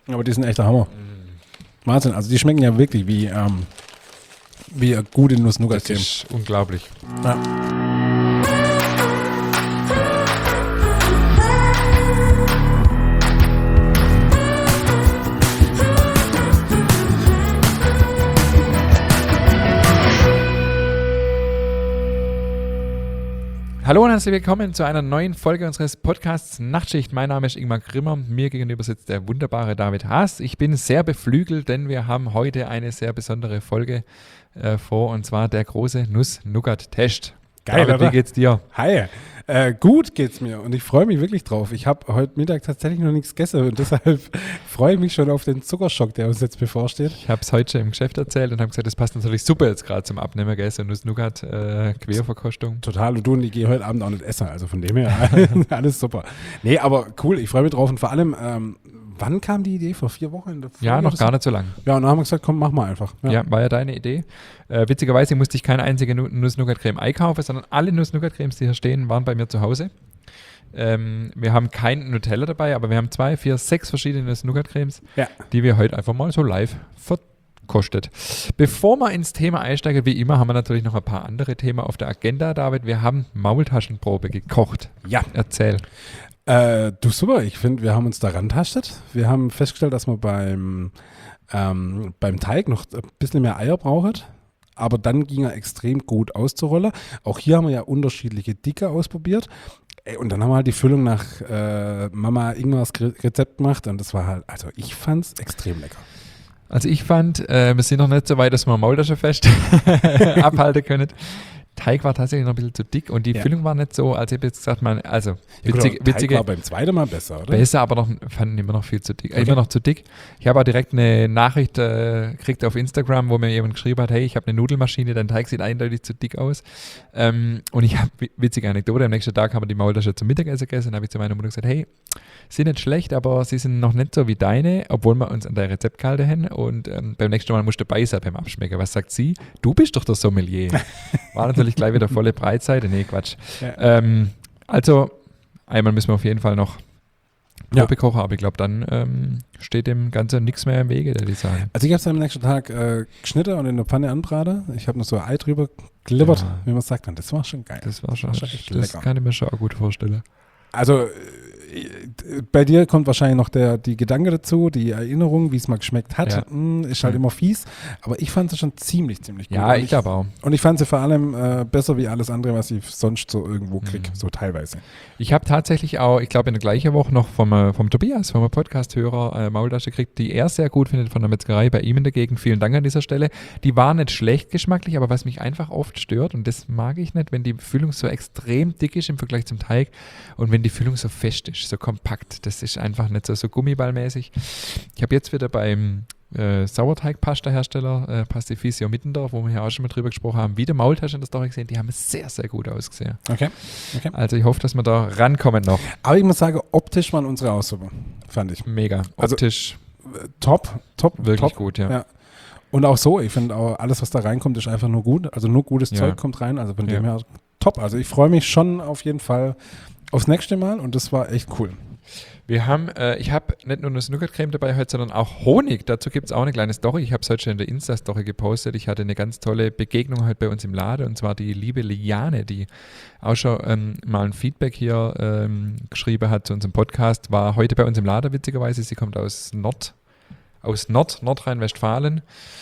Aber die sind echt der Hammer. Wahnsinn, also die schmecken ja wirklich wie gute Nuss-Nougat-Creme. Das ist unglaublich. Ja. Hallo und herzlich willkommen zu einer neuen Folge unseres Podcasts Nachtschicht. Mein Name ist Ingmar Grimmer, mir gegenüber sitzt der wunderbare David Haas. Ich bin sehr beflügelt, denn wir haben heute eine sehr besondere Folge vor, und zwar der große Nuss-Nougat-Test. Geil, David, oder? wie geht's dir? Hi, gut geht's mir und ich freue mich wirklich drauf. Ich habe heute Mittag tatsächlich noch nichts gegessen und deshalb freue ich mich schon auf den Zuckerschock, der uns jetzt bevorsteht. Ich habe es heute schon im Geschäft erzählt und habe gesagt, das passt natürlich super jetzt gerade zum Abnehmen, gell? So Nuss-Nougat, Querverkostung. Total, und du und ich gehe heute Abend auch nicht essen, also von dem her alles super. Nee, aber cool, ich freue mich drauf und vor allem, wann kam die Idee? Vor 4 Wochen? Ja, noch gar nicht so lang. Ja, und dann haben wir gesagt, komm, mach mal einfach. Ja, war ja deine Idee. Witzigerweise musste ich keine einzige Nuss-Nougat-Creme einkaufen, sondern alle Nuss-Nougat-Cremes, die hier stehen, waren bei mir zu Hause. Wir haben kein Nutella dabei, aber wir haben 2, 4, 6 verschiedene Nuss-Nougat-Cremes, die wir heute einfach mal so live verkostet. Bevor wir ins Thema einsteigen, wie immer, haben wir natürlich noch ein paar andere Themen auf der Agenda, David. Wir haben Maultaschenprobe gekocht. Ja. Erzähl. Du, super, ich finde, wir haben uns da rantastet. Wir haben festgestellt, dass man beim Teig noch ein bisschen mehr Eier braucht. Aber dann ging er extrem gut auszurollen. Auch hier haben wir ja unterschiedliche Dicke ausprobiert. Und dann haben wir halt die Füllung nach Mama Ingmars Rezept gemacht. Und das war halt, also ich fand es extrem lecker. Also ich fand, wir sind noch nicht so weit, dass wir Maultaschenfest abhalten können. Teig war tatsächlich noch ein bisschen zu dick und die Füllung war nicht so, als ich jetzt gesagt habe, also Teig war beim zweiten Mal besser, oder? Besser, aber fand immer noch viel zu dick. Okay. Immer noch zu dick. Ich habe auch direkt eine Nachricht gekriegt auf Instagram, wo mir jemand geschrieben hat, hey, ich habe eine Nudelmaschine, dein Teig sieht eindeutig zu dick aus. Und ich habe, witzige Anekdote, am nächsten Tag haben wir die Maultasche zum Mittagessen gegessen und habe ich zu meiner Mutter gesagt, hey, sind nicht schlecht, aber sie sind noch nicht so wie deine, obwohl wir uns an dein Rezept gehalten haben. Und beim nächsten Mal musst du dabei sein beim Abschmecken. Was sagt sie? Du bist doch der Sommelier. War natürlich gleich wieder volle Breitseite. Nee, Quatsch. Ja. Also, einmal müssen wir auf jeden Fall noch Probe kochen, aber ich glaube, dann steht dem Ganzen nichts mehr im Wege, würde ich sagen. Also ich habe es am nächsten Tag geschnitten und in der Pfanne anbraten. Ich habe noch so ein Ei drüber gelibbert, wie man sagt. Und das war schon geil. Das war schon echt lecker. Das kann ich mir schon auch gut vorstellen. Also bei dir kommt wahrscheinlich noch die Gedanke dazu, die Erinnerung, wie es mal geschmeckt hat. Ja. Ist halt immer fies, aber ich fand sie schon ziemlich gut. Ja, ich glaube auch. Und ich fand sie vor allem besser wie alles andere, was ich sonst so irgendwo kriege, so teilweise. Ich habe tatsächlich auch, ich glaube in der gleichen Woche noch vom Tobias, vom Podcast-Hörer, Maultasche gekriegt, die er sehr gut findet von der Metzgerei bei ihm in der Gegend. Vielen Dank an dieser Stelle. Die war nicht schlecht geschmacklich, aber was mich einfach oft stört, und das mag ich nicht, wenn die Füllung so extrem dick ist im Vergleich zum Teig und wenn die Füllung so fest ist, so kompakt. Das ist einfach nicht so gummiballmäßig. Ich habe jetzt wieder beim Sauerteig-Pasta-Hersteller Pastifisio Mittendorf, wo wir hier auch schon mal drüber gesprochen haben, wieder Maultaschen in der Story gesehen, die haben sehr, sehr gut ausgesehen. Okay. Also ich hoffe, dass wir da rankommen noch. Aber ich muss sagen, optisch waren unsere auch super, fand ich. Mega. Optisch also, top. Wirklich top. gut, ja. Und auch so, ich finde auch, alles, was da reinkommt, ist einfach nur gut. Also nur gutes Zeug kommt rein, also von dem her top. Also ich freue mich schon auf jeden Fall aufs nächste Mal und das war echt cool. Wir haben, ich habe nicht nur eine Nougat-Creme dabei heute, sondern auch Honig. Dazu gibt es auch eine kleine Story. Ich habe es heute schon in der Insta-Story gepostet. Ich hatte eine ganz tolle Begegnung heute bei uns im Laden und zwar die liebe Liane, die auch schon mal ein Feedback hier geschrieben hat zu unserem Podcast, war heute bei uns im Laden witzigerweise. Sie kommt aus Nordrhein-Westfalen.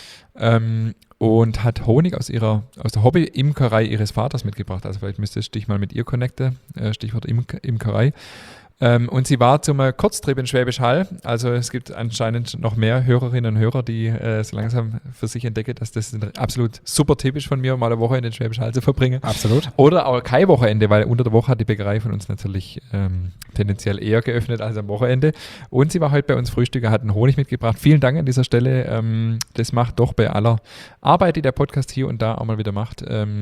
Und hat Honig aus der Hobby-Imkerei ihres Vaters mitgebracht. Also vielleicht müsstest du dich mal mit ihr connecten, Stichwort Imkerei. Und sie war zum Kurztrip in Schwäbisch Hall. Also es gibt anscheinend noch mehr Hörerinnen und Hörer, die so langsam für sich entdecken, dass das absolut super typisch von mir, mal eine Woche in den Schwäbisch Hall zu verbringen. Absolut. Oder auch kein Wochenende, weil unter der Woche hat die Bäckerei von uns natürlich tendenziell eher geöffnet als am Wochenende. Und sie war heute bei uns Frühstücker, hat einen Honig mitgebracht. Vielen Dank an dieser Stelle. Das macht doch bei aller Arbeit, die der Podcast hier und da auch mal wieder macht,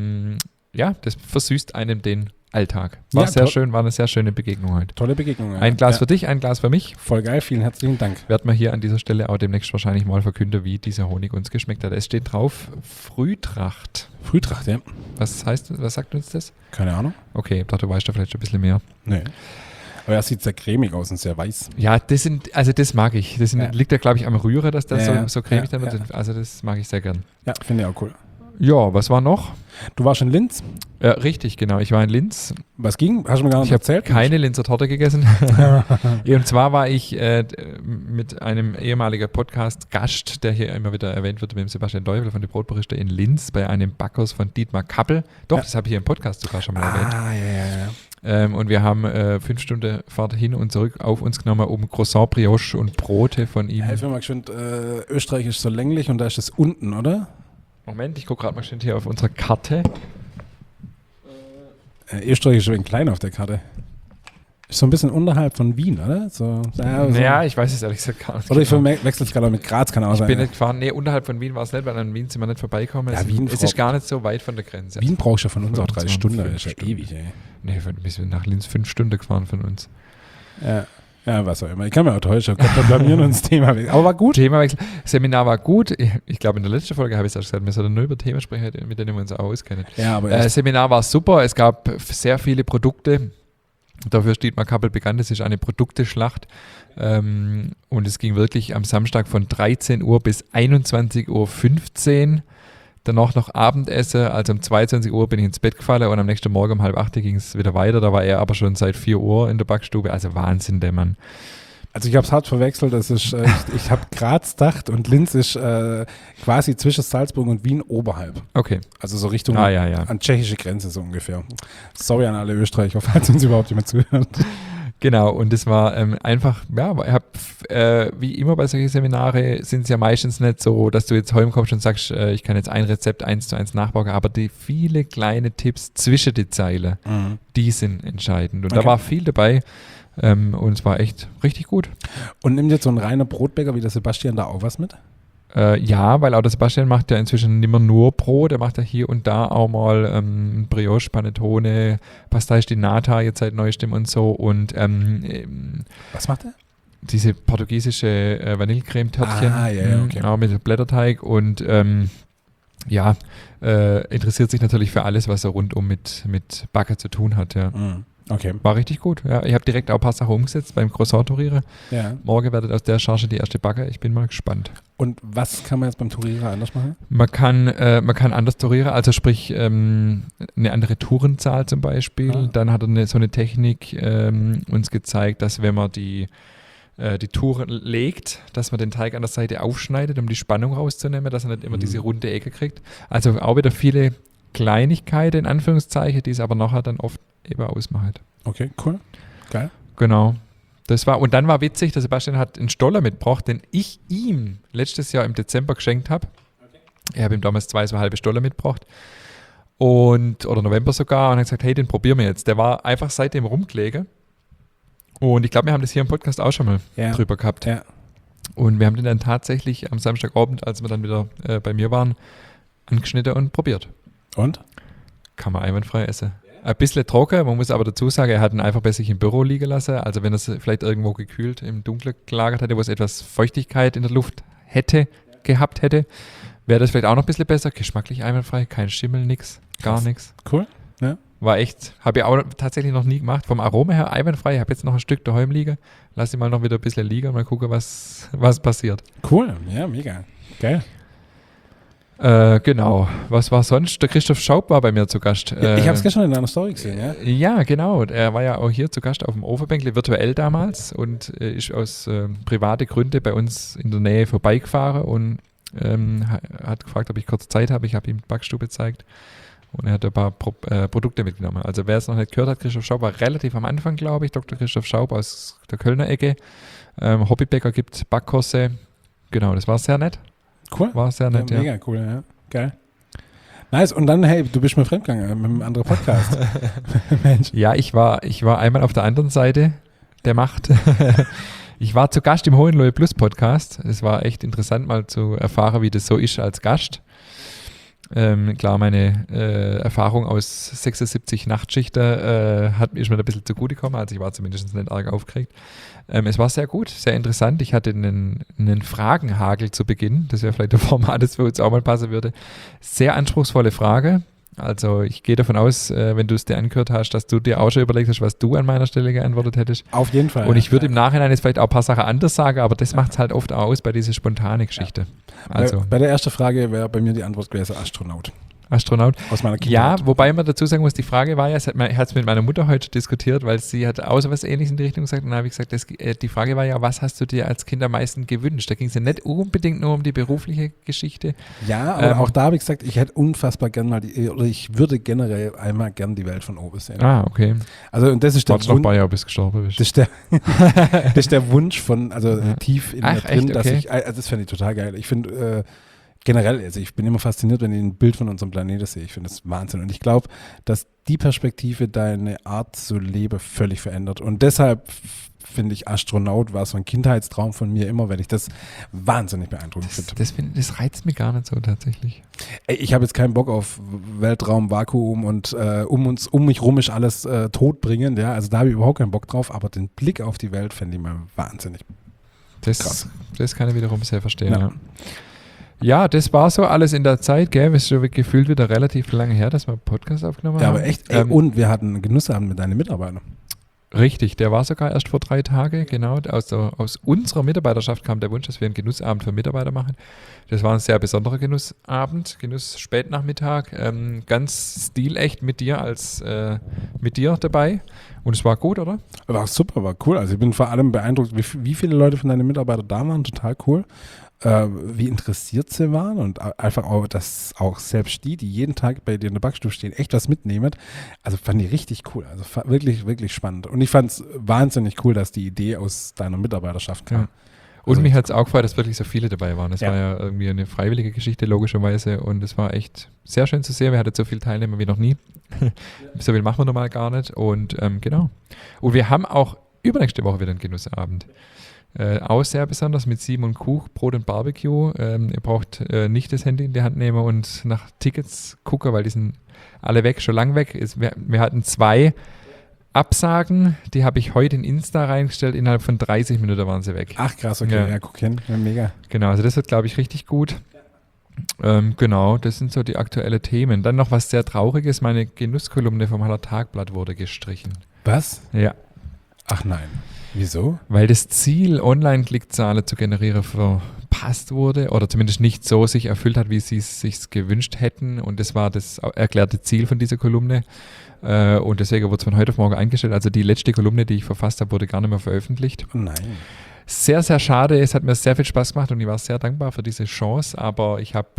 das versüßt einem den Alltag. War eine sehr schöne Begegnung heute. Tolle Begegnung. Ja. Ein Glas für dich, ein Glas für mich. Voll geil, vielen herzlichen Dank. Werden wir hier an dieser Stelle auch demnächst wahrscheinlich mal verkünden, wie dieser Honig uns geschmeckt hat. Es steht drauf Frühtracht. Frühtracht, ja. Was sagt uns das? Keine Ahnung. Okay, ich dachte, du weißt da vielleicht schon ein bisschen mehr. Nee. Aber er sieht sehr cremig aus und sehr weiß. Ja, das mag ich. Liegt ja, glaube ich, am Rührer, dass das so cremig dann wird. Ja. Also das mag ich sehr gern. Ja, finde ich auch cool. Ja, was war noch? Du warst in Linz? Richtig, genau. Ich war in Linz. Was ging? Hast du mir gar nicht erzählt? Ich habe keine Linzer Torte gegessen. Und zwar war ich mit einem ehemaligen Podcast-Gast, der hier immer wieder erwähnt wird, mit dem Sebastian Teufel von der Brotberichte in Linz, bei einem Backhaus von Dietmar Kappel. Doch, das habe ich hier im Podcast sogar schon mal erwähnt. Ja. Und wir haben 5 Stunden Fahrt hin und zurück auf uns genommen, um Croissant, Brioche und Brote von ihm. Helf mir mal geschwind, Österreich ist so länglich und da ist es unten, oder? Moment, ich gucke gerade mal schön hier auf unserer Karte. Österreich ist ein wenig klein auf der Karte. Ist so ein bisschen unterhalb von Wien, oder? Ja, ich weiß es ehrlich gesagt gar nicht. Oder ich wechsle es gerade mit Graz, kann auch sein. Ich bin nicht gefahren. Nee, unterhalb von Wien war es nicht, weil an Wien sind wir nicht vorbeikommen. Ja, Wien es ist gar nicht so weit von der Grenze. Wien brauchst du ja von uns auch 3 Stunden. Das ist ja Stunden. ewig, ey. Nee, wir sind nach Linz 5 Stunden gefahren von uns. Ja, was auch immer. Ich kann mir auch täuschen. Wir blamieren uns Thema weg. Aber war gut. Themawechsel. Seminar war gut. Ich glaube, in der letzten Folge habe ich es auch gesagt, wir sollten nur über Themen sprechen, mit denen wir uns auch auskennen. Ja, aber Seminar war super. Es gab sehr viele Produkte. Dafür ist Dietmar Kappel bekannt. Es ist eine Produkteschlacht. Und es ging wirklich am Samstag von 13 Uhr bis 21.15 Uhr. Danach noch Abendessen, also um 22 Uhr bin ich ins Bett gefallen und am nächsten Morgen um 7:30 ging es wieder weiter. Da war er aber schon seit 4 Uhr in der Backstube. Also Wahnsinn, der Mann. Also ich habe es hart verwechselt. Das ist, ich habe Graz gedacht und Linz ist quasi zwischen Salzburg und Wien oberhalb. Okay. Also so Richtung ja. an tschechische Grenze so ungefähr. Sorry an alle Österreicher, falls uns überhaupt jemand zuhört. Genau, und das war einfach, wie immer bei solchen Seminare sind es ja meistens nicht so, dass du jetzt heimkommst und sagst, ich kann jetzt ein Rezept 1:1 nachbauen, aber die viele kleine Tipps zwischen die Zeilen, die sind entscheidend. Und da war viel dabei und es war echt richtig gut. Und nimmt jetzt so ein reiner Brotbäcker wie der Sebastian da auch was mit? Ja, weil auch der Sebastian macht ja inzwischen nicht mehr nur Brot, er macht ja hier und da auch mal Brioche, Panettone, Pastéis di Nata jetzt seit neuestem und so und was macht er? Diese portugiesische Vanillecreme-Törtchen, okay. Auch mit Blätterteig und interessiert sich natürlich für alles, was er rundum mit Backen zu tun hat, ja. Okay. War richtig gut. Ja. Ich habe direkt auch ein paar Sachen umgesetzt beim Croissant-Tourieren. Ja. Morgen werdet aus der Charge die erste Backe. Ich bin mal gespannt. Und was kann man jetzt beim Tourieren anders machen? Man kann anders tourieren, also sprich eine andere Tourenzahl zum Beispiel. Dann hat er so eine Technik uns gezeigt, dass wenn man die Touren legt, dass man den Teig an der Seite aufschneidet, um die Spannung rauszunehmen, dass er nicht immer diese runde Ecke kriegt. Also auch wieder viele Kleinigkeiten in Anführungszeichen, die es aber nachher dann oft eben ausmacht. Okay, cool. Geil. Genau. Und dann war witzig, der Sebastian hat einen Stoller mitgebracht, den ich ihm letztes Jahr im Dezember geschenkt habe. Okay. Ich habe ihm damals 2 so halbe Stoller mitgebracht. Oder November sogar. Und hat gesagt, hey, den probieren wir jetzt. Der war einfach seitdem rumgelegen. Und ich glaube, wir haben das hier im Podcast auch schon mal drüber gehabt. Ja. Und wir haben den dann tatsächlich am Samstagabend, als wir dann wieder bei mir waren, angeschnitten und probiert. Und? Kann man einwandfrei essen. Ein bisschen trocken, man muss aber dazu sagen, er hat ihn einfach bei sich im Büro liegen lassen. Also wenn er es vielleicht irgendwo gekühlt im Dunkeln gelagert hätte, wo es etwas Feuchtigkeit in der Luft gehabt hätte, wäre das vielleicht auch noch ein bisschen besser. Geschmacklich einwandfrei, kein Schimmel, nix, gar nichts. Cool, ja. War echt, habe ich auch tatsächlich noch nie gemacht. Vom Aroma her einwandfrei. Ich habe jetzt noch ein Stück daheim liegen. Lass ihn mal noch wieder ein bisschen liegen und mal gucken, was passiert. Cool, ja, mega. Geil. Genau. Was war sonst? Der Christoph Schaub war bei mir zu Gast. Ich habe es gestern in deiner Story gesehen, ja? Ja, genau. Er war ja auch hier zu Gast auf dem Ofenbänkle, virtuell damals und ist aus privaten Gründen bei uns in der Nähe vorbeigefahren und hat gefragt, ob ich kurz Zeit habe. Ich habe ihm die Backstube gezeigt und er hat ein paar Produkte mitgenommen. Also wer es noch nicht gehört hat, Christoph Schaub war relativ am Anfang, glaube ich. Dr. Christoph Schaub aus der Kölner Ecke. Hobbybäcker gibt Backkurse. Genau, das war sehr nett. Cool. War sehr nett, ja. Mega cool, ja. Geil. Nice. Und dann, hey, du bist mir fremdgegangen mit einem anderen Podcast. Mensch. Ja, ich war einmal auf der anderen Seite der Macht. Ich war zu Gast im Hohenlohe Plus Podcast. Es war echt interessant, mal zu erfahren, wie das so ist als Gast. Klar, meine Erfahrung aus 76 Nachtschichten ist mir ein bisschen zugute gekommen. Also ich war zumindest nicht arg aufgeregt. Es war sehr gut, sehr interessant. Ich hatte einen Fragenhagel zu Beginn. Das wäre vielleicht ein Format, das für uns auch mal passen würde. Sehr anspruchsvolle Frage. Also ich gehe davon aus, wenn du es dir angehört hast, dass du dir auch schon überlegt hast, was du an meiner Stelle geantwortet hättest. Auf jeden Fall. Und ich würde im Nachhinein jetzt vielleicht auch ein paar Sachen anders sagen, aber das macht es halt oft auch aus bei dieser spontane Geschichte. Ja. Also, bei der ersten Frage wäre bei mir die Antwort gewesen Astronaut. Aus meiner Kindheit. Ja, wobei man dazu sagen muss, die Frage war ja, ich hatte es mit meiner Mutter heute diskutiert, weil sie hat auch so was Ähnliches in die Richtung gesagt und dann habe ich gesagt, die Frage war ja, was hast du dir als Kind am meisten gewünscht? Da ging es ja nicht unbedingt nur um die berufliche Geschichte. Ja, aber auch da habe ich gesagt, ich hätte unfassbar gern mal ich würde generell einmal gern die Welt von oben sehen. Ah, okay. Also und das ist der Warte noch ein paar Jahre, bis du gestorben bist. Das ist der Wunsch von, tief in mir drin, dass okay. das fände ich total geil. Ich finde generell, also ich bin immer fasziniert, wenn ich ein Bild von unserem Planeten sehe. Ich finde das Wahnsinn. Und ich glaube, dass die Perspektive deine Art zu leben völlig verändert. Und deshalb finde ich, Astronaut war so ein Kindheitstraum von mir immer, wenn ich das wahnsinnig beeindruckend finde. Das reizt mich gar nicht so tatsächlich. Ey, ich habe jetzt keinen Bock auf Weltraum, Vakuum und um mich rum ist alles todbringend. Ja? Also da habe ich überhaupt keinen Bock drauf. Aber den Blick auf die Welt fände ich mal wahnsinnig krass. Das kann ich wiederum sehr verstehen, ja. Ja, das war so alles in der Zeit, gell? Es ist schon gefühlt wieder relativ lange her, dass wir einen Podcast aufgenommen haben. Ja, aber echt. Und wir hatten einen Genussabend mit deinen Mitarbeitern. Richtig, der war sogar erst vor 3 Tagen, genau. Aus unserer Mitarbeiterschaft kam der Wunsch, dass wir einen Genussabend für Mitarbeiter machen. Das war ein sehr besonderer Genussabend, Genuss-Spätnachmittag, ganz stilecht mit dir dabei. Und es war gut, oder? War super, war cool. Also ich bin vor allem beeindruckt, wie viele Leute von deinen Mitarbeitern da waren, total cool. Wie interessiert sie waren und einfach auch, dass auch selbst die jeden Tag bei dir in der Backstube stehen, echt was mitnehmen. Also fand ich richtig cool. Also wirklich, wirklich spannend. Und ich fand es wahnsinnig cool, dass die Idee aus deiner Mitarbeiterschaft kam. Ja. Und mich hat es auch gefreut, dass wirklich so viele dabei waren. Es war ja irgendwie eine freiwillige Geschichte, logischerweise. Und es war echt sehr schön zu sehen. Wir hatten so viele Teilnehmer wie noch nie. So viel machen wir normal gar nicht. Und genau. Und wir haben auch übernächste Woche wieder einen Genussabend. Auch sehr besonders mit Simon Kuch, Brot und Barbecue. Ihr braucht nicht das Handy in die Hand nehmen und nach Tickets gucken, weil die sind alle weg, schon lang weg. Wir hatten 2 Absagen, die habe ich heute in Insta reingestellt, innerhalb von 30 Minuten waren sie weg. Ach krass, okay, ja guck hin, ja, mega. Genau, also das wird, glaube ich, richtig gut. Genau, das sind so die aktuellen Themen. Dann noch was sehr Trauriges, meine Genusskolumne vom Haller Tagblatt wurde gestrichen. Was? Ja. Ach nein. Wieso? Weil das Ziel, Online-Klickzahlen zu generieren, verpasst wurde oder zumindest nicht so sich erfüllt hat, wie sie es sich gewünscht hätten. Und das war das erklärte Ziel von dieser Kolumne. Und deswegen wurde es von heute auf morgen eingestellt. Also die letzte Kolumne, die ich verfasst habe, wurde gar nicht mehr veröffentlicht. Oh nein. Sehr, sehr schade. Es hat mir sehr viel Spaß gemacht und ich war sehr dankbar für diese Chance. Aber ich habe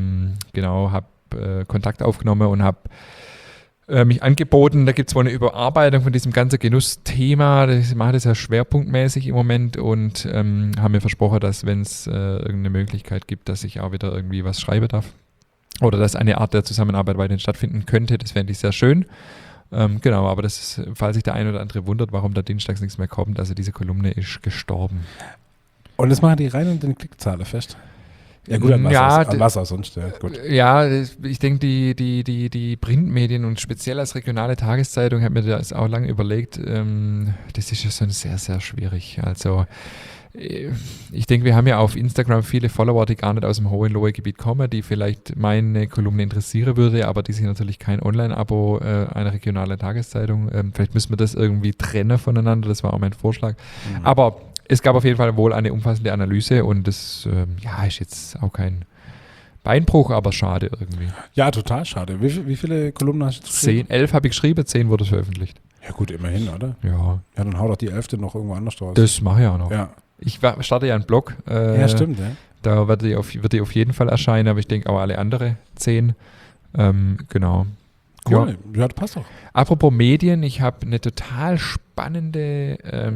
Kontakt aufgenommen und habe mich angeboten, da gibt es wohl eine Überarbeitung von diesem ganzen Genussthema. Ich mache das ja schwerpunktmäßig im Moment und haben mir versprochen, dass wenn es irgendeine Möglichkeit gibt, dass ich auch wieder irgendwie was schreiben darf oder dass eine Art der Zusammenarbeit weiterhin stattfinden könnte, das fände ich sehr schön. Genau, aber das ist, falls sich der eine oder andere wundert, warum da dienstags nichts mehr kommt, also diese Kolumne ist gestorben. Und das machen die rein und den Klickzahlen fest? Ja gut, an was auch sonst. Ja, gut. Ja, ich denke, die Printmedien und speziell als regionale Tageszeitung, habe mir das auch lange überlegt, das ist ja so sehr, sehr schwierig. Also ich denke, wir haben ja auf Instagram viele Follower, die gar nicht aus dem Hohenlohe-Gebiet kommen, die vielleicht meine Kolumne interessieren würde, aber die sich natürlich kein Online-Abo einer regionalen Tageszeitung. Vielleicht müssen wir das irgendwie trennen voneinander, das war auch mein Vorschlag. Mhm. Aber es gab auf jeden Fall wohl eine umfassende Analyse und das ist jetzt auch kein Beinbruch, aber schade irgendwie. Ja, total schade. Wie viele Kolumnen hast du geschrieben? 11 habe ich geschrieben, 10 wurde veröffentlicht. Ja gut, immerhin, oder? Ja. Ja, dann hau doch die 11. noch irgendwo anders raus. Das mache ich auch noch. Ja. Ich starte ja einen Blog. Ja, stimmt, ja. Da wird die auf jeden Fall erscheinen, aber ich denke auch alle andere 10. Genau. Cool, ja, das passt doch. Apropos Medien, ich habe eine total spannende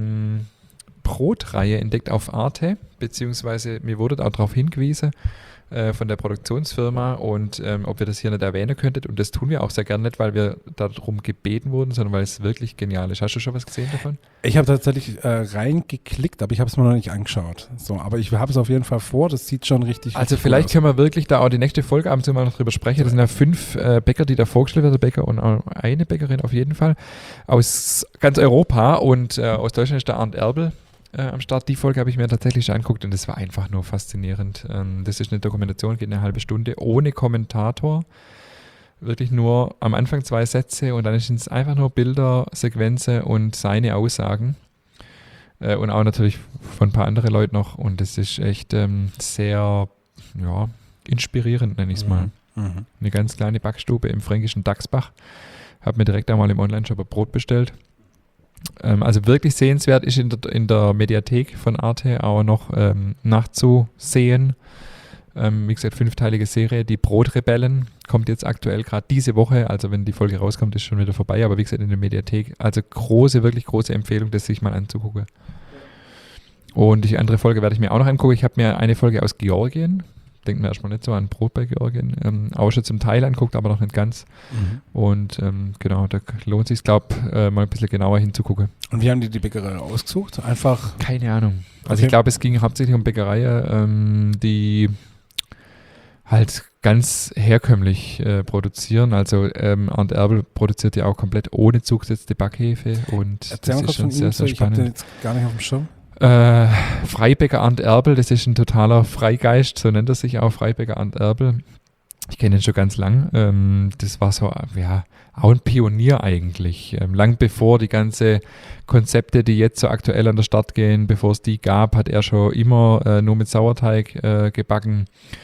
Brotreihe entdeckt auf Arte, beziehungsweise mir wurde auch darauf hingewiesen von der Produktionsfirma und ob wir das hier nicht erwähnen könntet. Und das tun wir auch sehr gerne nicht, weil wir darum gebeten wurden, sondern weil es wirklich genial ist. Hast du schon was gesehen davon? Ich habe tatsächlich reingeklickt, aber ich habe es mir noch nicht angeschaut. So, aber ich habe es auf jeden Fall vor, das sieht schon richtig Also vielleicht können wir wirklich da auch die nächste Folge ab und zu mal noch drüber sprechen. Das sind ja 5 Bäcker, die da vorgestellt werden, Bäcker und auch eine Bäckerin auf jeden Fall, aus ganz Europa und aus Deutschland ist der Arndt Erbel am Start. Die Folge habe ich mir tatsächlich angeguckt und das war einfach nur faszinierend. Das ist eine Dokumentation, geht eine halbe Stunde ohne Kommentator. wirklich nur am Anfang 2 Sätze und dann sind es einfach nur Bilder, Sequenzen und seine Aussagen. Und auch natürlich von ein paar anderen Leuten noch. Und das ist echt sehr inspirierend, nenne ich es mal. Mhm. Eine ganz kleine Backstube im fränkischen Dachsbach. Habe mir direkt einmal im Onlineshop ein Brot bestellt. Also wirklich sehenswert ist in der Mediathek von Arte auch noch nachzusehen. Wie gesagt, 5-teilige Serie, die Brotrebellen, kommt jetzt aktuell gerade diese Woche, also wenn die Folge rauskommt, ist schon wieder vorbei, aber wie gesagt in der Mediathek, also wirklich große Empfehlung, das sich mal anzugucken. Und die andere Folge werde ich mir auch noch angucken. Ich habe mir eine Folge aus Georgien, denkt mir erstmal nicht so an Brot bei Georgien, auch schon zum Teil anguckt, aber noch nicht ganz. Und genau, da lohnt es sich, glaube ich, mal ein bisschen genauer hinzugucken. Und wie haben die Bäckerei ausgesucht? Einfach? Keine Ahnung. Also Okay. ich glaube, es ging hauptsächlich um Bäckereien, die halt ganz herkömmlich produzieren. Also Arndt Erbel produziert ja auch komplett ohne zugesetzte Backhefe und Erzähl das mal ist kurz schon von sehr, ihm, sehr ich habe den spannend. jetzt gar nicht auf dem Schirm. Freibäcker Arndt Erbel, das ist ein totaler Freigeist, so nennt er sich auch, Freibäcker Arndt Erbel. Ich kenne ihn schon ganz lang. Das war so, auch ein Pionier eigentlich. Lang bevor die ganze Konzepte, die jetzt so aktuell an den Start gehen, bevor es die gab, hat er schon immer nur mit Sauerteig gebacken.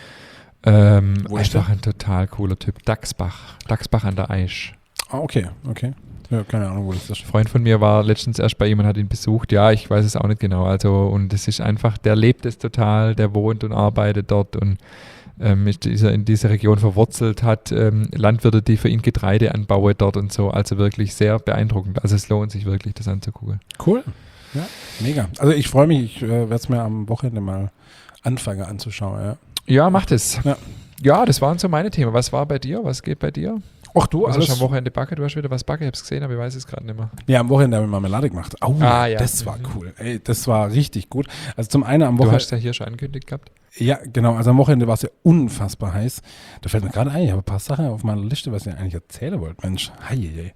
Wo ist Einfach ein total cooler Typ. Dachsbach an der Aisch. Ah, okay. Ja, keine Ahnung, wo das ist. Ein Freund von mir war letztens erst bei ihm und hat ihn besucht. Ja, ich weiß es auch nicht genau. Also, und es ist einfach, der lebt es total, der wohnt und arbeitet dort und ist in dieser Region verwurzelt, hat Landwirte, die für ihn Getreide anbauen dort und so. Also wirklich sehr beeindruckend. Also es lohnt sich wirklich, das anzugucken. Cool. Ja, mega. Also ich freue mich, ich werde es mir am Wochenende mal anfangen anzuschauen. Ja. Ja, macht es. Ja. Ja, das waren so meine Themen. Was war bei dir? Was geht bei dir? Ach du, Was alles. hast du am Wochenende backen? Du hast wieder was backen, ich habe es gesehen, aber ich weiß es gerade nicht mehr. Ja, am Wochenende haben wir Marmelade gemacht. Oh, Ja. das war cool. Ey, das war richtig gut. Also zum einen am Du Wochenende. hast ja hier schon angekündigt gehabt. Ja, genau. Also am Wochenende war es ja unfassbar heiß. Da fällt mir gerade ein, ich habe ein paar Sachen auf meiner Liste, was ich eigentlich erzählen wollte. Mensch, heieiei.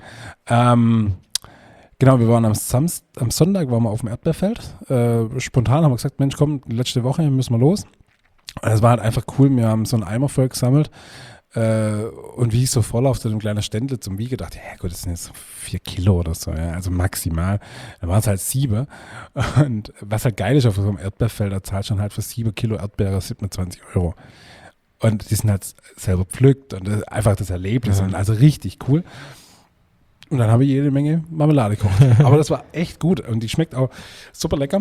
Genau, wir waren am Sonntag waren wir auf dem Erdbeerfeld. Spontan haben wir gesagt, Mensch, komm, letzte Woche müssen wir los. Und das war halt einfach cool. Wir haben so einen Eimer voll gesammelt. Und wie ich so voll auf so einem kleinen Ständle zum Wiegen dachte, ja gut, das sind jetzt 4 Kilo oder so, ja, also maximal. Dann waren es halt 7. Und was halt geil ist auf so einem Erdbeerfeld, da zahlt schon halt für 7 Kilo Erdbeere 27 €. Und die sind halt selber pflückt und das ist einfach das Erlebnis. Und also richtig cool. Und dann habe ich jede Menge Marmelade gekocht. Aber das war echt gut und die schmeckt auch super lecker.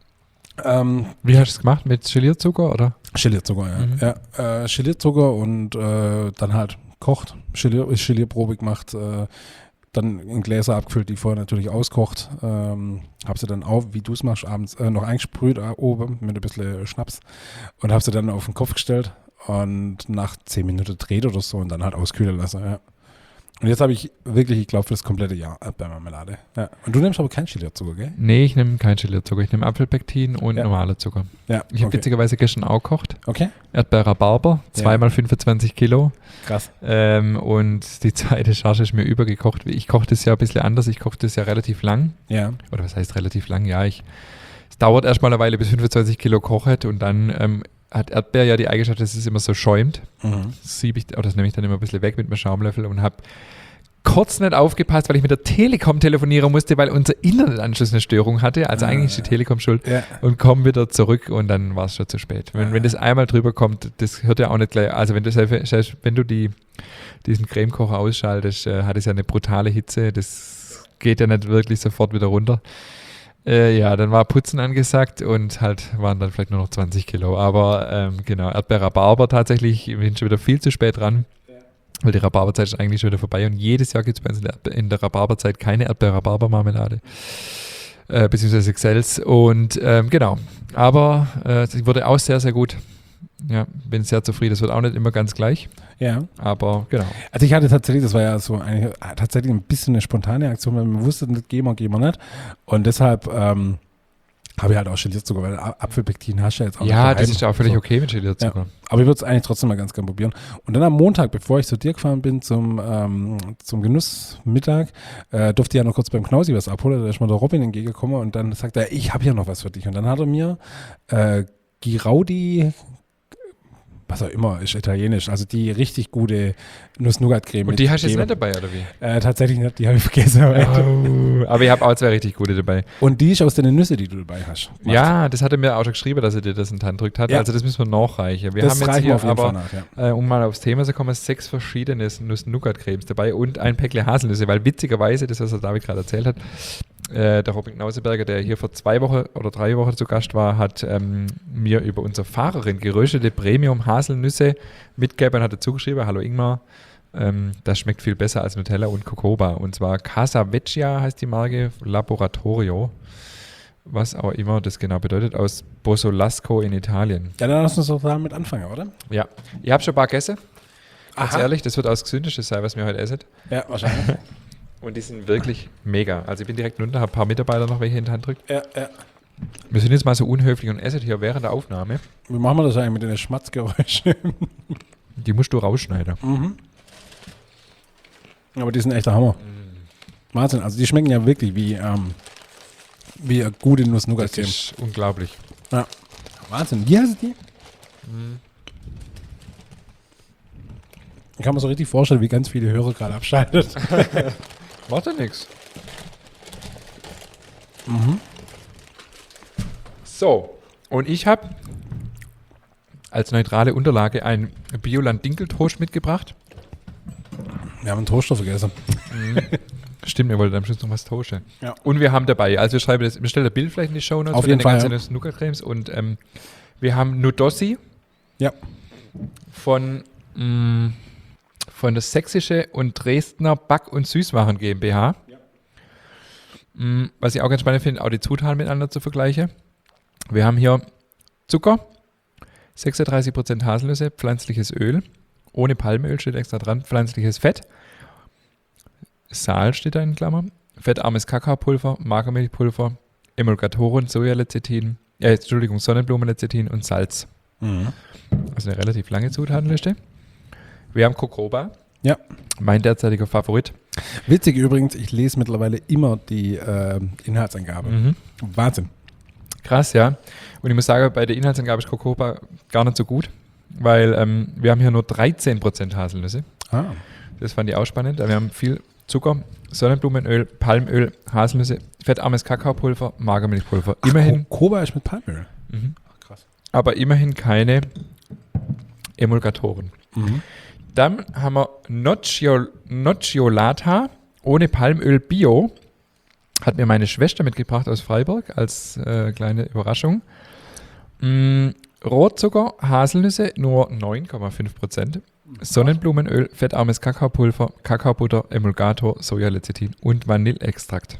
Wie hast du es gemacht? Mit Gelierzucker oder? Gelierzucker, ja. Ja, Gelierzucker und dann halt kocht, Gelierprobe gemacht, dann in Gläser abgefüllt, die vorher natürlich auskocht. Hab sie dann auch, wie du es machst, abends noch eingesprüht oben mit ein bisschen Schnaps und hab sie dann auf den Kopf gestellt und nach 10 Minuten dreht oder so und dann halt auskühlen lassen, ja. Und jetzt habe ich wirklich, ich glaube, für das komplette Jahr Erdbeermarmelade. Ja. Und du nimmst aber kein Gelierzucker, gell? Nee, ich nehme kein Gelierzucker. Ich nehme Apfelpektin und normaler Zucker. Ja. Ich habe witzigerweise gestern auch gekocht. Okay. Erdbeer-Rhabarber, 2 x 25 Kilo. Krass. Und die zweite Charge ist mir übergekocht. Ich koche das ja ein bisschen anders. Ich koche das ja relativ lang. Ja. Oder was heißt relativ lang? Ja, es dauert erstmal eine Weile, bis 25 Kilo kochet und dann hat Erdbeer ja die Eigenschaft, dass es immer so schäumt. Das nehme ich dann immer ein bisschen weg mit einem Schaumlöffel und habe kurz nicht aufgepasst, weil ich mit der Telekom telefonieren musste, weil unser Internetanschluss eine Störung hatte. Also eigentlich ist die Telekom schuld. Ja. Und komme wieder zurück und dann war es schon zu spät. Wenn das einmal drüber kommt, das hört ja auch nicht gleich. Also wenn du diesen Cremekocher ausschaltest, hat es ja eine brutale Hitze. Das geht ja nicht wirklich sofort wieder runter. Dann war Putzen angesagt und halt waren dann vielleicht nur noch 20 Kilo. Aber genau, Erdbeer-Rhabarber tatsächlich, ich bin schon wieder viel zu spät dran, weil die Rhabarberzeit ist eigentlich schon wieder vorbei und jedes Jahr gibt es bei uns in der Rhabarberzeit keine Erdbeer-Rhabarber-Marmelade, beziehungsweise Xels und genau. Aber sie wurde auch sehr, sehr gut. Ja, bin sehr zufrieden. Das wird auch nicht immer ganz gleich. Ja. Aber genau. Also ich hatte tatsächlich, das war ja so tatsächlich ein bisschen eine spontane Aktion, weil man wusste nicht, gehen wir nicht. Und deshalb habe ich halt auch Gelierzucker, weil Apfelpektin hast du ja jetzt auch nicht. Ja, das ist auch völlig okay mit Gelierzucker. Ja. Aber ich würde es eigentlich trotzdem mal ganz gerne probieren. Und dann am Montag, bevor ich zu dir gefahren bin zum Genussmittag, durfte ich ja noch kurz beim Knausi was abholen. Da ist mir der Robin entgegengekommen und dann sagt er, ich habe hier noch was für dich. Und dann hat er mir Giraudi was auch immer, ist italienisch. Also die richtig gute Nuss-Nougat-Creme. Und die hast du jetzt nicht dabei, oder wie? Tatsächlich nicht, die habe ich vergessen. Aber ich habe auch 2 richtig gute dabei. Und die ist aus den Nüsse, die du dabei hast. Ja, das hat er mir auch schon geschrieben, dass er dir das in die Hand drückt hat. Ja. Also das müssen wir nachreichen. Wir Das haben jetzt reichen wir hier auf jeden aber, Fall nach, ja. um mal aufs Thema zu kommen, 6 verschiedene Nuss-Nougat-Cremes dabei und ein Päckle Haselnüsse, weil witzigerweise, das was der David gerade erzählt hat, der Robin Knauseberger, der hier vor 2 Wochen oder 3 Wochen zu Gast war, hat mir über unsere Fahrerin geröstete Premium-Haselnüsse mitgegeben und hat dazu geschrieben, hallo Ingmar, das schmeckt viel besser als Nutella und Cocoba. Und zwar Casa Vecchia heißt die Marke, Laboratorio, was auch immer das genau bedeutet, aus Bosolasco in Italien. Ja, dann lass uns doch damit anfangen, oder? Ja, ich habe schon ein paar gegessen. Ganz Aha. ehrlich, das wird aus Gesündestes sein, was wir heute essen. Ja, wahrscheinlich. Und die sind wirklich mega. Also ich bin direkt runter, habe ein paar Mitarbeiter noch welche in die Hand drückt. Ja. Wir sind jetzt mal so unhöflich und essen hier während der Aufnahme. Wie machen wir das eigentlich mit den Schmatzgeräuschen? Die musst du rausschneiden. Aber die sind echt der Hammer. Wahnsinn, also die schmecken ja wirklich wie eine gute Das Nuss-Nougat-Creme. ist unglaublich. Ja. Wahnsinn, wie heißt die? Ich kann mir so richtig vorstellen, wie ganz viele Hörer gerade abschaltet. Macht ja nichts. So, und ich habe als neutrale Unterlage einen Bioland-Dinkeltoast mitgebracht. Wir haben einen Toaster vergessen. Stimmt, ihr wolltet am Schluss noch was toasten. Ja. Und wir haben dabei, also wir stellen das Bild vielleicht in die Shownotes Auf für jeden deine Fall, ganzen Nougat-Cremes. Und wir haben Nudossi Ja. von der Sächsische und Dresdner Back- und Süßwaren GmbH. Was ich auch ganz spannend finde, auch die Zutaten miteinander zu vergleichen. Wir haben hier Zucker, 36% Haselnüsse, pflanzliches Öl, ohne Palmöl steht extra dran, pflanzliches Fett, Sal steht da in Klammern, fettarmes Kakaopulver, Magermilchpulver, Emulgatoren, Sojalecithin, Sonnenblumenlecithin und Salz. Also eine relativ lange Zutatenliste. Wir haben Cocoba, Ja. mein derzeitiger Favorit. Witzig übrigens, ich lese mittlerweile immer die Inhaltsangabe. Wahnsinn. Krass, ja. Und ich muss sagen, bei der Inhaltsangabe ist Cocoba gar nicht so gut, weil wir haben hier nur 13% Haselnüsse. Ah. Das fand ich auch spannend. Wir haben viel Zucker, Sonnenblumenöl, Palmöl, Haselnüsse, fettarmes Kakaopulver, Magermilchpulver. Immerhin, Cocoba ist mit Palmöl. Ach, krass. aber immerhin keine Emulgatoren. Dann haben wir Nocciolata ohne Palmöl Bio. Hat mir meine Schwester mitgebracht aus Freiburg als kleine Überraschung. Rohrzucker, Haselnüsse nur 9,5%. Sonnenblumenöl, fettarmes Kakaopulver, Kakaobutter, Emulgator, Sojalecithin und Vanilleextrakt.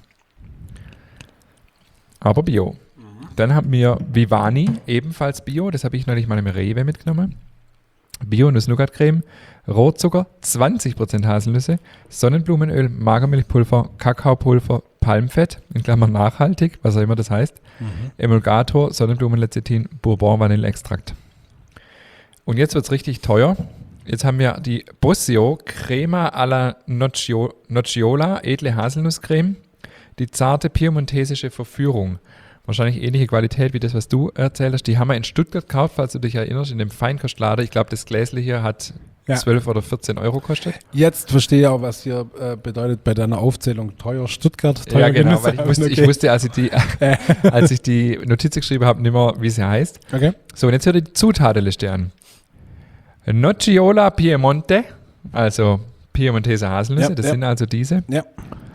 Aber Bio. Dann haben wir Vivani, ebenfalls Bio. Das habe ich neulich mal im Rewe mitgenommen. Bio Nuss-Nougat-Creme, Rohrzucker, 20% Haselnüsse, Sonnenblumenöl, Magermilchpulver, Kakaopulver, Palmfett, in Klammern nachhaltig, was auch immer das heißt, Emulgator, Sonnenblumenlecithin, Bourbon, Vanilleextrakt. Und jetzt wird es richtig teuer. Jetzt haben wir die Bossio Crema alla Nocciola, edle Haselnusscreme, die zarte piemontesische Verführung. Wahrscheinlich ähnliche Qualität wie das, was du erzählt hast. Die haben wir in Stuttgart gekauft, falls du dich erinnerst, in dem Feinkostladen. Ich glaube, das Gläsle hier hat 12 oder 14 Euro kostet. Jetzt verstehe ich auch, was hier bedeutet bei deiner Aufzählung teuer Stuttgart, teuer Ja, genau, Genuss. weil ich wusste, als ich die Notiz geschrieben habe, nicht mehr, wie sie heißt. Okay. So, und jetzt hört ihr die Zutatenliste an. Nocciola Piemonte, also Piemontese Haselnüsse, das sind also diese. Ja.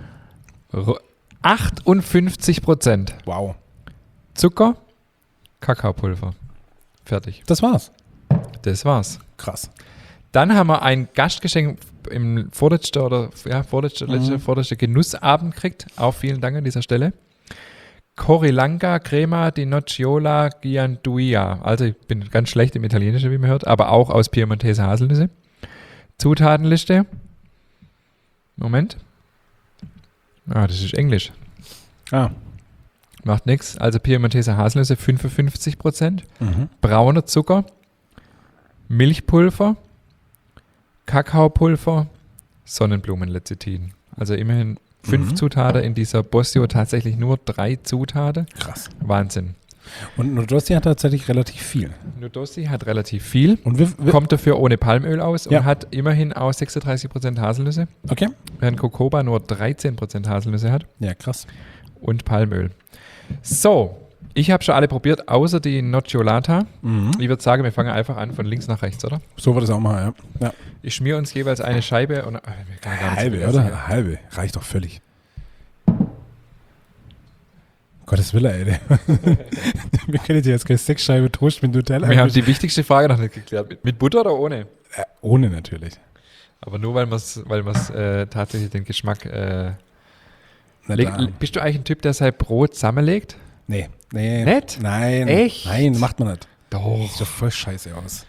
58%. Wow. Zucker, Kakaopulver. Fertig. Das war's. Das war's. Krass. Dann haben wir ein Gastgeschenk im vorletzten Genussabend gekriegt. Auch vielen Dank an dieser Stelle. Corilanca Crema di Nocciola Gianduia. Also ich bin ganz schlecht im Italienischen, wie man hört, aber auch aus Piemontese Haselnüsse. Zutatenliste. Moment. Das ist Englisch. Macht nichts. Also Piemontese Haselnüsse 55%. Brauner Zucker. Milchpulver. Kakaopulver. Sonnenblumenlecithin. Also immerhin 5 Zutaten in dieser Bossio, tatsächlich nur 3 Zutaten. Krass. Wahnsinn. Und Nudossi hat tatsächlich relativ viel. Nudossi hat relativ viel, Und kommt dafür ohne Palmöl aus Ja. und hat immerhin auch 36% Haselnüsse, okay. während Cocoba nur 13% Haselnüsse hat Ja, krass. und Palmöl. So, ich habe schon alle probiert, außer die Nocciolata. Ich würde sagen, wir fangen einfach an von links nach rechts, oder? So wird es auch mal, ja. Ich schmier uns jeweils eine Scheibe und Halbe, oder? Halbe. Reicht doch völlig. Gottes Wille, ey. Wir können jetzt keine Sechsscheibe Toast mit Nutella. Wir haben die wichtigste Frage noch nicht geklärt. Mit Butter oder ohne? Ohne natürlich. Aber nur, weil man's tatsächlich den Geschmack Nicht da. Bist du eigentlich ein Typ, der sein Brot zusammenlegt? Nee. Nicht? Nein. Echt? Nein, macht man nicht. Doch. Sieht doch voll scheiße aus.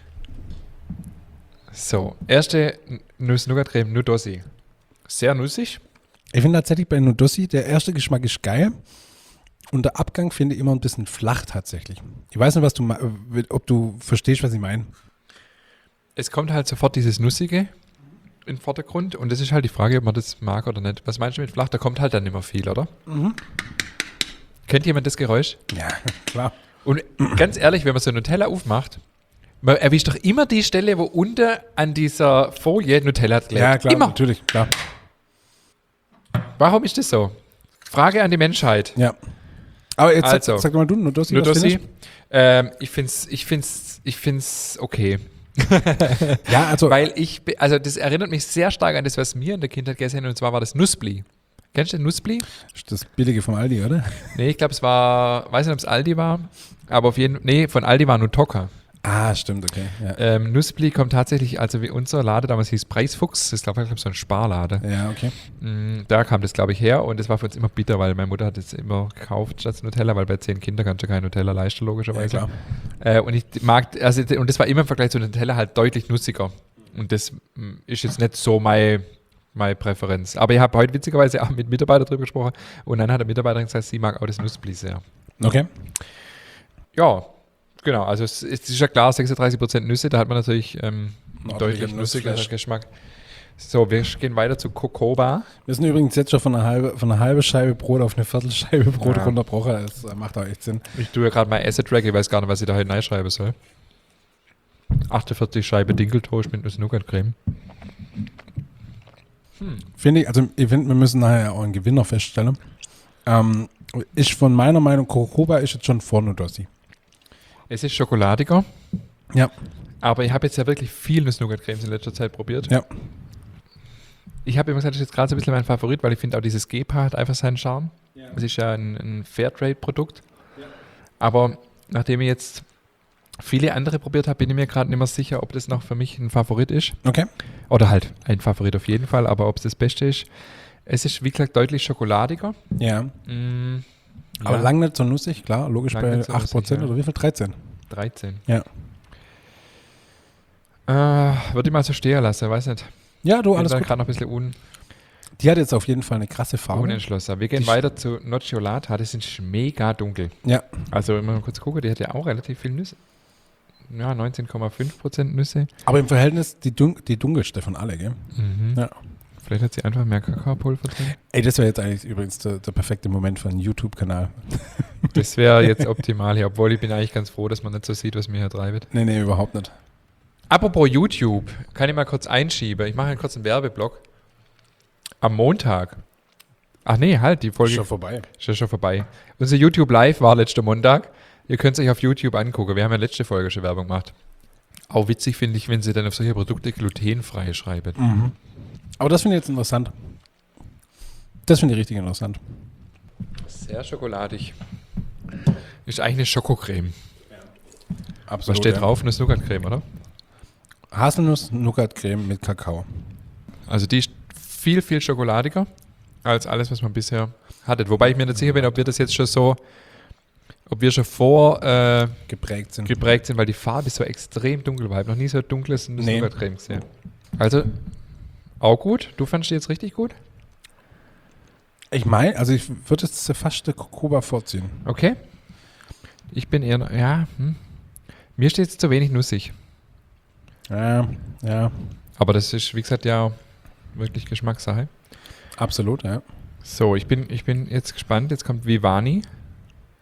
So, erste Nuss-Nougat-Creme, Nudossi. Sehr nussig. Ich finde tatsächlich bei Nudossi, der erste Geschmack ist geil. Und der Abgang finde ich immer ein bisschen flach tatsächlich. Ich weiß nicht, ob du verstehst, was ich meine. Es kommt halt sofort dieses Nussige in den Vordergrund und das ist halt die Frage, ob man das mag oder nicht. Was meinst du mit flach? Da kommt halt dann nicht mehr viel, oder? Kennt jemand das Geräusch? Ja, klar. Und ganz ehrlich, wenn man so Nutella aufmacht, man erwischt doch immer die Stelle, wo unten an dieser Folie Nutella klebt. Ja, klar, immer. natürlich, klar. Warum ist das so? Frage an die Menschheit. Ja. Aber jetzt Also, sag mal du, Nudossi, was Nudossi, findest ich find's okay. du? Ja, also, Weil das erinnert mich sehr stark an das, was mir in der Kindheit gegessen haben, und zwar war das Nussbli. Kennst du den Nussbli? das Billige vom Aldi, oder? Nee, ich glaube, weiß nicht, ob es Aldi war, aber auf jeden Fall, nee, von Aldi war Nutoka. Ah, stimmt, okay. Ja, Nussbli kommt tatsächlich, also wie unser Lade damals hieß Preisfuchs, das ist glaube ich so ein Sparlade. ja okay. Da kam das, glaube ich, her und das war für uns immer bitter, weil meine Mutter hat es immer gekauft statt Nutella, weil bei 10 Kindern kannst du kein Nutella leisten, logischerweise. Ja, klar. Und ich mag, und das war immer im Vergleich zu Nutella halt deutlich nussiger. Und das ist jetzt nicht so meine Präferenz. Aber ich habe heute witzigerweise auch mit Mitarbeitern drüber gesprochen und dann hat der Mitarbeiterin gesagt, sie mag auch das Nussbli sehr. Okay. Ja, genau. Also es ist ja klar, 36% Nüsse, da hat man natürlich deutlich ordentlichen nussigeren Nussflash. Geschmack. So, wir gehen weiter zu Cocoba. Wir sind übrigens jetzt schon von einer halben Scheibe Brot auf eine Viertelscheibe Brot Ja. runterbrochen. Das macht auch echt Sinn. Ich tue ja gerade mal Acid Rack, ich weiß gar nicht, was ich da heute reinschreiben soll. 48 Scheibe Dinkeltoast mit Nuss-Nougat-Creme. Finde ich, also ich finde, wir müssen nachher auch einen Gewinner feststellen. Ist von meiner Meinung, Cocoba ist jetzt schon vor Nudossi. Es ist schokoladiger, Ja. aber ich habe jetzt ja wirklich viel Nuss-Nougat-Cremes in letzter Zeit probiert. Ja. Ich habe immer gesagt, das ist jetzt gerade so ein bisschen mein Favorit, weil ich finde auch dieses Gepa hat einfach seinen Charme. Es ist ja ein Fairtrade-Produkt. Aber nachdem ich jetzt viele andere probiert habe, bin ich mir gerade nicht mehr sicher, ob das noch für mich ein Favorit ist. Okay. Oder halt ein Favorit auf jeden Fall, aber ob es das Beste ist. Es ist, wie gesagt, deutlich schokoladiger. Ja. Aber Ja, lang nicht so nussig, klar, logisch Lang bei nicht so 8% nussig, ja. oder wie viel? 13. 13. Ja. Würde ich mal so stehen lassen, weiß nicht. Ja, du, Bin alles da gut. gerade noch ein bisschen Die hat jetzt auf jeden Fall eine krasse Farbe. unentschlossen. Wir gehen Die weiter zu Nocciolata. Das ist mega dunkel. Ja. Also, wenn man mal kurz guckt, die hat ja auch relativ viel Nüsse. Ja, 19,5% Nüsse. Aber im Verhältnis die dunkelste von alle, gell? Ja. Vielleicht hat sie einfach mehr Kakaopulver drin. Ey, das wäre jetzt eigentlich übrigens der perfekte Moment für einen YouTube-Kanal. Das wäre jetzt optimal hier, obwohl ich bin eigentlich ganz froh, dass man nicht so sieht, was mir hier treibt. Nee, überhaupt nicht. Apropos YouTube, kann ich mal kurz einschieben. Ich mache einen kurzen Werbeblock. Am Montag. Ach nee, halt, die Folge Schon vorbei. ist ja schon vorbei. Unser YouTube Live war letzten Montag. Ihr könnt es euch auf YouTube angucken. Wir haben ja letzte Folge schon Werbung gemacht. Auch witzig finde ich, wenn sie dann auf solche Produkte glutenfrei schreiben. Aber das finde ich jetzt interessant. Das finde ich richtig interessant. Sehr schokoladig. Ist eigentlich eine Schokocreme. Absolut. Was steht ja. drauf? Eine Nougat-Creme, oder? Haselnuss-Nougat-Creme mit Kakao. Also die ist viel, viel schokoladiger als alles, was man bisher hatte. Wobei ich mir nicht sicher bin, ob wir das jetzt schon so, ob wir schon Geprägt sind. geprägt sind, weil die Farbe ist so extrem dunkel war. Ich habe noch nie so dunkles Nee. Nougat-Creme gesehen. Also, auch gut. Du fandest die jetzt richtig gut? Ich meine, also ich würde jetzt fast der Cocoba vorziehen. Okay. Ich bin eher, mir steht jetzt zu wenig nussig. Ja, Aber das ist, wie gesagt, ja wirklich Geschmackssache. absolut, ja. So, ich bin jetzt gespannt. Jetzt kommt Vivani.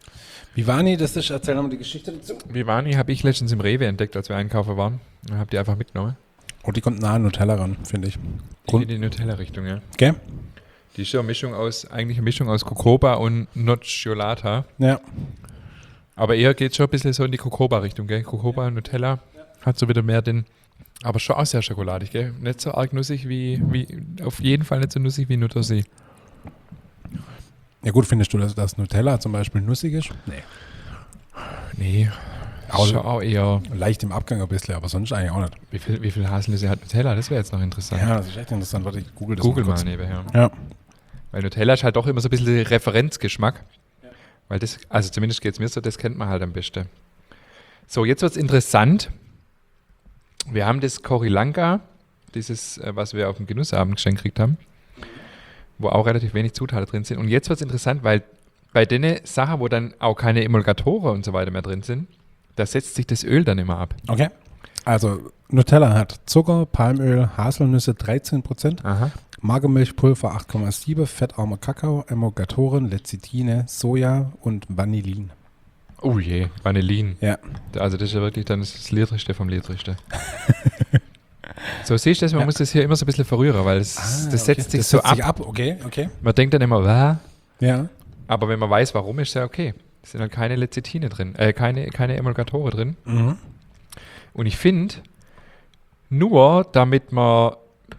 Vivani, das ist, erzähl nochmal die Geschichte dazu. Vivani habe ich letztens im Rewe entdeckt, als wir einkaufen waren. Und habe die einfach mitgenommen. Oh, die kommt nah an Nutella ran, finde ich. In die Nutella-Richtung, ja. Okay? Die ist ja eigentlich eine Mischung aus Cocoba und Nocciolata. Ja. Aber eher geht schon ein bisschen so in die Cocoba-Richtung, gell? Cocoba und Nutella hat so wieder mehr aber schon auch sehr schokoladig, gell? Nicht so arg nussig wie auf jeden Fall nicht so nussig wie Nutella. Ja gut, findest du, dass Nutella zum Beispiel nussig ist? Nee. Schon auch eher. Leicht im Abgang ein bisschen, aber sonst eigentlich auch nicht. Wie viel Haselnüsse hat Nutella? Das wäre jetzt noch interessant. Ja, das ist echt interessant. Warte, ich google das mal nebenher. Ja. Weil Nutella ist halt doch immer so ein bisschen Referenzgeschmack. Ja. Weil das, also zumindest geht es mir so, das kennt man halt am besten. So, jetzt wird es interessant. Wir haben das Korilanka, dieses, was wir auf dem Genussabend geschenkt gekriegt haben, wo auch relativ wenig Zutaten drin sind. Und jetzt wird es interessant, weil bei den Sachen, wo dann auch keine Emulgatoren und so weiter mehr drin sind, da setzt sich das Öl dann immer ab. Okay. Also Nutella hat Zucker, Palmöl, Haselnüsse 13%, Magermilchpulver 8,7%, fettarmer Kakao, Emulgatoren, Lecithine, Soja und Vanillin. Oh je, Vanillin. Ja. Also das ist ja wirklich dann das Liedrichste vom Liedrichste. So siehst du das, man muss das hier immer so ein bisschen verrühren, weil das setzt sich so ab. Okay. Man denkt dann immer, ja. Aber wenn man weiß, warum, ist es ja okay. Es sind halt keine Lecithine drin, keine Emulgatoren drin. Mhm. Und ich finde, nur damit man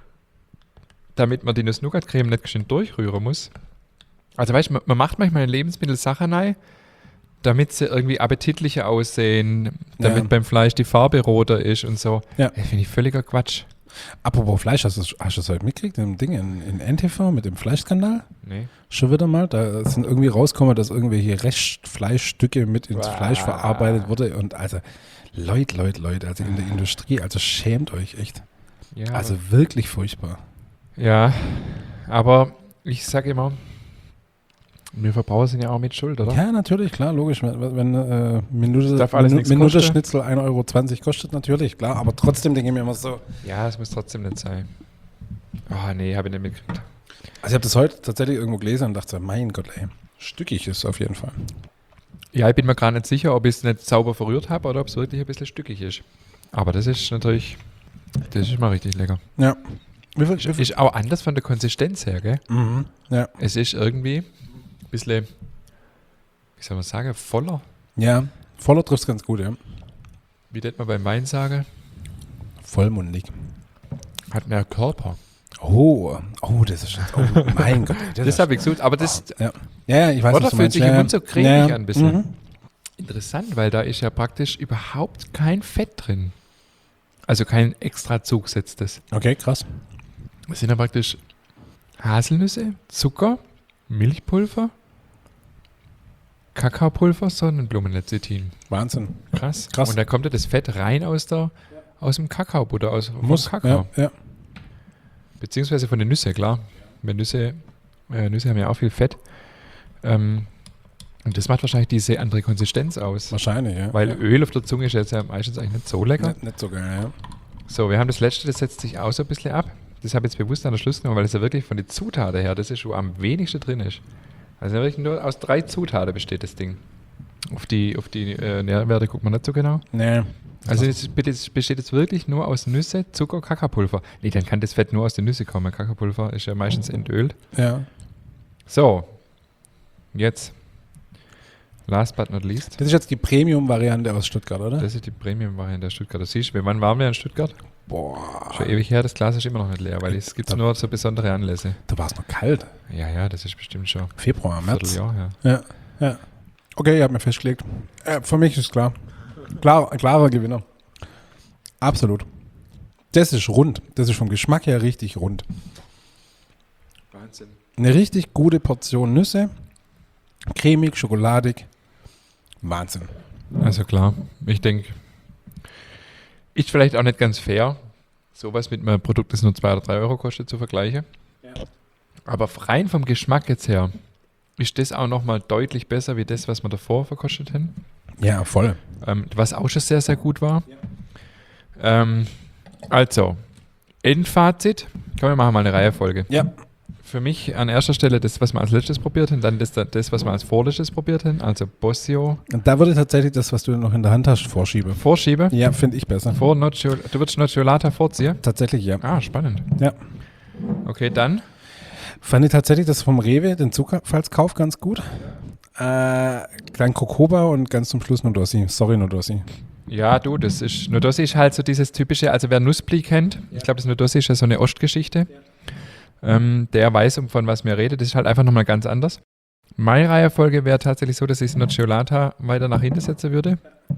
die Nuss-Nougat-Creme nicht schön durchrühren muss. Also weißt du, man macht manchmal in Lebensmittel Sachen rein, damit sie irgendwie appetitlicher aussehen, damit beim Fleisch die Farbe roter ist und so. Ja. Das finde ich völliger Quatsch. Apropos Fleisch, hast du das heute mitgekriegt, im Ding in NTV mit dem Fleischskandal? Nee. Schon wieder mal, da sind irgendwie rausgekommen, dass irgendwelche Restfleischstücke mit ins Fleisch verarbeitet wurde und also Leute, also in der Industrie, also schämt euch echt. Ja, also wirklich furchtbar. Ja, aber ich sage immer, wir Verbraucher sind ja auch mit schuld, oder? Ja, natürlich, klar, logisch. Wenn Minute Schnitzel 1,20 Euro kostet, natürlich, klar. Aber trotzdem denke ich mir immer so. Ja, es muss trotzdem nicht sein. Oh, nee, habe ich nicht mitgekriegt. Also ich habe das heute tatsächlich irgendwo gelesen und dachte, mein Gott, ey, stückig ist auf jeden Fall. Ja, ich bin mir gar nicht sicher, ob ich es nicht sauber verrührt habe oder ob es wirklich ein bisschen stückig ist. Aber das ist natürlich, das ist mal richtig lecker. Ja. Ist auch anders von der Konsistenz her, gell? Mhm. Ja. Es ist irgendwie ein bisschen, wie soll man sagen, voller. Ja, voller trifft es ganz gut, ja. Wie nennt man beim Wein sagen? Vollmundig. Hat mehr Körper. Oh, das ist jetzt, mein Gott. Das habe ich gesagt, aber das... Ja, ich weiß, oder fühlt sich im Mund so cremig an ein bisschen. Mhm. Interessant, weil da ist ja praktisch überhaupt kein Fett drin. Also kein extra Zug setzt das. Okay, krass. Das sind ja praktisch Haselnüsse, Zucker, Milchpulver, Kakaopulver, Sonnenblumenlecithin. Wahnsinn. Krass. Und da kommt ja das Fett rein aus dem Kakaobutter, vom Kakao. Ja. Beziehungsweise von den Nüsse, klar. Weil Nüsse haben ja auch viel Fett. Und das macht wahrscheinlich diese andere Konsistenz aus. Wahrscheinlich, ja. Weil Öl auf der Zunge ist jetzt ja meistens eigentlich nicht so lecker. Nicht so geil, ja. So, wir haben das letzte, das setzt sich auch so ein bisschen ab. Das habe ich jetzt bewusst an der Schluss genommen, weil das ja wirklich von den Zutaten her, das ist, wo am wenigsten drin ist. Also wirklich nur aus 3 Zutaten besteht das Ding. Auf die Nährwerte guckt man nicht so genau. Nee. Also es besteht jetzt wirklich nur aus Nüsse, Zucker, Kakaopulver. Nee, dann kann das Fett nur aus den Nüsse kommen. Kakaopulver ist ja meistens entölt. Ja. So, jetzt, last but not least. Das ist jetzt die Premium-Variante aus Stuttgart, oder? Das ist die Premium-Variante der Stuttgart. Das siehst du, wann waren wir in Stuttgart? Boah. Schon ewig her, das Glas ist immer noch nicht leer, weil es gibt nur so besondere Anlässe. Da war es noch kalt. Ja, das ist bestimmt schon Februar, März. Vierteljahr her. Ja. Okay, ihr habt mir festgelegt. Für mich ist klar. Klarer Gewinner. Absolut. Das ist rund. Das ist vom Geschmack her richtig rund. Wahnsinn. Eine richtig gute Portion Nüsse. Cremig, schokoladig. Wahnsinn. Also klar, ich denke, ist vielleicht auch nicht ganz fair, sowas mit einem Produkt, das nur 2 oder 3 Euro kostet, zu vergleichen. Ja. Aber rein vom Geschmack jetzt her, ist das auch nochmal deutlich besser wie das, was wir davor verkostet haben. Ja, voll. Was auch schon sehr, sehr gut war. Ja. Also, Endfazit. Komm, wir machen mal eine Reihefolge. Ja. Für mich an erster Stelle das, was wir als letztes probiert haben, dann das, was wir als vorletztes probiert haben, also Bossio. Und da würde tatsächlich das, was du noch in der Hand hast, vorschieben. Vorschiebe? Ja, finde ich besser. Du würdest Nocciolata vorziehen? Tatsächlich, ja. Ah, spannend. Ja. Okay, dann? Fand ich tatsächlich das vom Rewe, den Zufallskauf, ganz gut. Dann Cocoba und ganz zum Schluss Nudossi. Sorry, Nudossi. Ja, Nudossi ist halt so dieses typische, also wer Nussbli kennt, ich glaube, das Nudossi ist ja so eine Ostgeschichte. Der weiß, von was mir redet. Das ist halt einfach nochmal ganz anders. Meine Reihenfolge wäre tatsächlich so, dass ich Nocciolata weiter nach hinten setzen würde.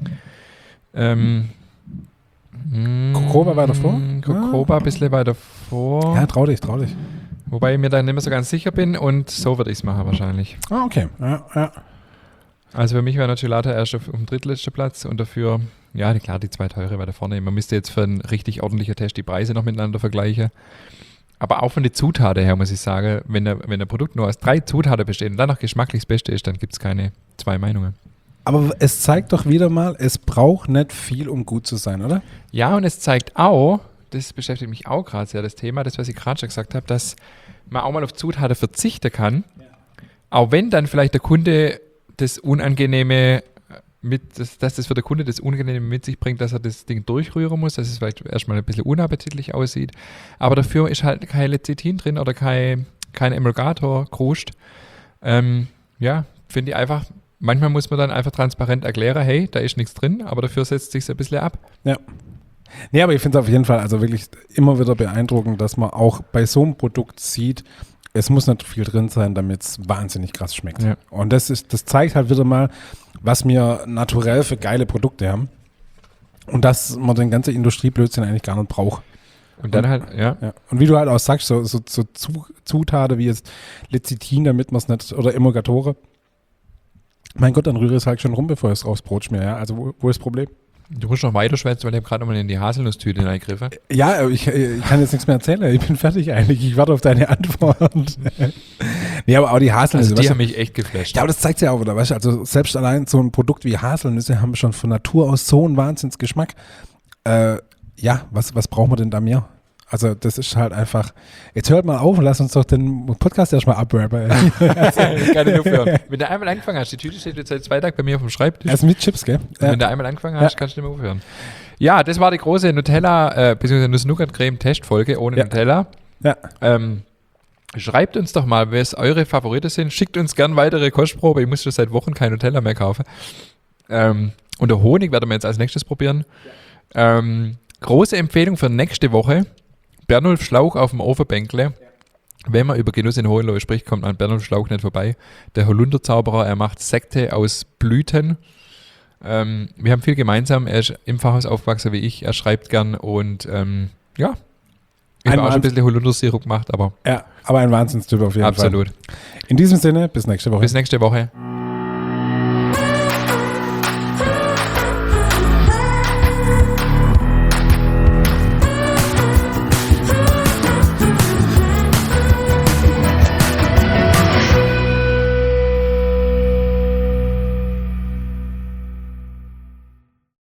Cocoba weiter vor? Cocoba ein bisschen weiter vor. Ja, trau dich. Wobei ich mir dann nicht mehr so ganz sicher bin und so würde ich es machen wahrscheinlich. Ah, okay. Ja. Also für mich wäre Nocciolata erst auf dem drittletzten Platz und dafür, ja klar, die 2 teure weiter vorne. Man müsste jetzt für einen richtig ordentlichen Test die Preise noch miteinander vergleichen. Aber auch von den Zutaten her muss ich sagen, wenn ein Produkt nur aus 3 Zutaten besteht und dann noch geschmacklich das Beste ist, dann gibt es keine 2 Meinungen. Aber es zeigt doch wieder mal, es braucht nicht viel, um gut zu sein, oder? Ja, und es zeigt auch, das beschäftigt mich auch gerade sehr, das Thema, das, was ich gerade schon gesagt habe, dass man auch mal auf Zutaten verzichten kann, auch wenn dann vielleicht der Kunde das Unangenehme dass das für den Kunde das Unangenehme mit sich bringt, dass er das Ding durchrühren muss, dass es vielleicht erstmal ein bisschen unappetitlich aussieht. Aber dafür ist halt kein Lecithin drin oder kein Emulgator, Kruscht. Ja, finde ich einfach, manchmal muss man dann einfach transparent erklären, hey, da ist nichts drin, aber dafür setzt sich ein bisschen ab. Ja. Nee, aber ich finde es auf jeden Fall also wirklich immer wieder beeindruckend, dass man auch bei so einem Produkt sieht, es muss nicht viel drin sein, damit es wahnsinnig krass schmeckt. Ja. Und das zeigt halt wieder mal, was wir naturell für geile Produkte haben. Und dass man den ganzen Industrieblödsinn eigentlich gar nicht braucht. Und dann halt, ja. Und wie du halt auch sagst, so Zutaten wie jetzt Lecithin, damit man es nicht, oder Emulgatoren. Mein Gott, dann rühre es halt schon rum, bevor ich es aufs Brot schmier. Ja? Also wo ist das Problem? Du musst noch weiter schwätzen, weil ich habe gerade nochmal in die Haselnusstüte hineingegriffen. Ja, ich kann jetzt nichts mehr erzählen. Ich bin fertig eigentlich. Ich warte auf deine Antwort. Nee, aber auch die Haselnüsse. Also die haben mich echt geflasht. Ja, aber das zeigt ja auch wieder, weißt du, also selbst allein so ein Produkt wie Haselnüsse haben schon von Natur aus so einen Wahnsinnsgeschmack. Ja, was brauchen wir denn da mehr? Also das ist halt einfach, jetzt hört mal auf und lass uns doch den Podcast erstmal abrappen. Kann ich aufhören. Wenn du einmal angefangen hast, die Tüte steht jetzt seit 2 Tagen bei mir auf dem Schreibtisch. Also mit Chips, gell? Und wenn du einmal angefangen hast, kannst du nicht mehr aufhören. Ja, das war die große Nutella, bzw. Nuss-Nougat-Creme-Testfolge ohne Nutella. Ja. Schreibt uns doch mal, wer es eure Favoriten sind. Schickt uns gern weitere Kostprobe. Ich muss schon seit Wochen kein Nutella mehr kaufen. Und der Honig werden wir jetzt als nächstes probieren. Große Empfehlung für nächste Woche. Bernulf Schlauch auf dem Ofenbänkle. Wenn man über Genuss in Hohenlohe spricht, kommt an Bernulf Schlauch nicht vorbei. Der Holunderzauberer, er macht Sekte aus Blüten. Wir haben viel gemeinsam. Er ist im Pfarrhaus aufgewachsen wie ich. Er schreibt gern und ja. Ich habe auch schon ein bisschen Holundersirup gemacht, aber. Ja, aber ein Wahnsinnstyp auf jeden Fall. Absolut. In diesem Sinne, bis nächste Woche. Bis nächste Woche.